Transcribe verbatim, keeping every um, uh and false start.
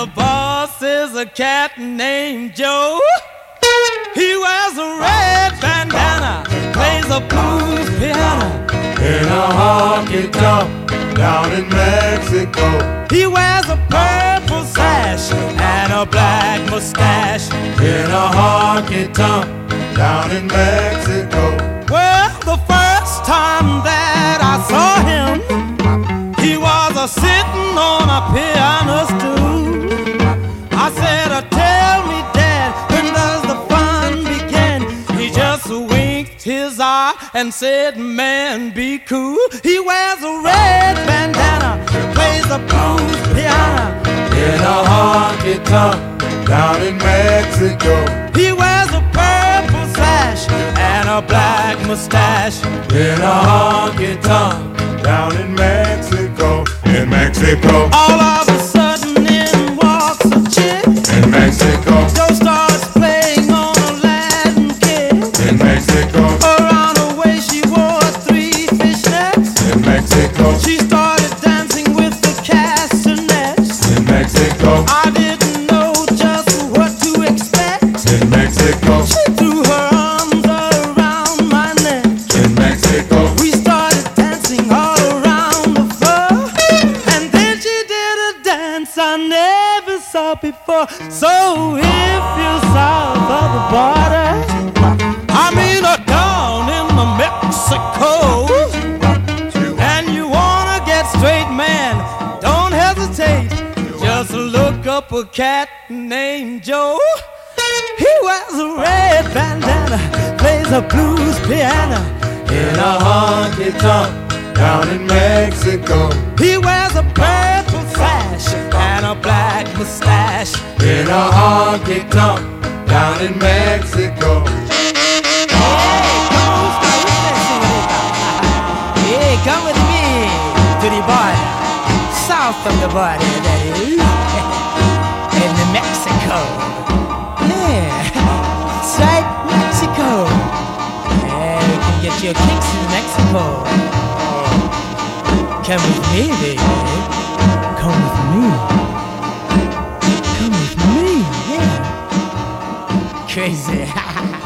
the boss is a cat named Joe. He wears a red bandana, plays a blues piano in a honky-tonk down in Mexico. He wears a purple sash and a black mustache in a honky-tonk down in Mexico. Well, the first time that I saw him, he was a sitting on a piano stool. I said, uh, tell me, Dad, when does the fun begin? He just winked his eye and said, man, be cool. He wears a red bandana, plays the blues piano in a honky-tonk down in Mexico. He wears a purple sash and a black mustache in a honky-tonk down in Mexico. In Mexico, all of a sudden in walks a chick. In Mexico, Joe starts playing on a Latin kid. In Mexico, around her waist she wore three fishnets. In Mexico, she started dancing with the castanets. In Mexico, I didn't know just what to expect. In Mexico, she threw her arms around my neck. In Mexico, we started dancing all around the floor, and then she did a dance I never saw before. So if you're south of the border, I mean uh, down in the Mexico, and you wanna get straight, man, don't hesitate. Just look up a cat named Joe. He wears a red bandana, plays a blues piano in a honky-tonk down in Mexico. He wears a purple sash and a black mustache in a honky-tonk down in Mexico. Hey, come with me to the border, south of the border, that is, in the Mexico. Yeah, it's right, Mexico. Yeah, you can get your kicks in Mexico. Come with me, baby. Come with me. Come with me, yeah. Crazy.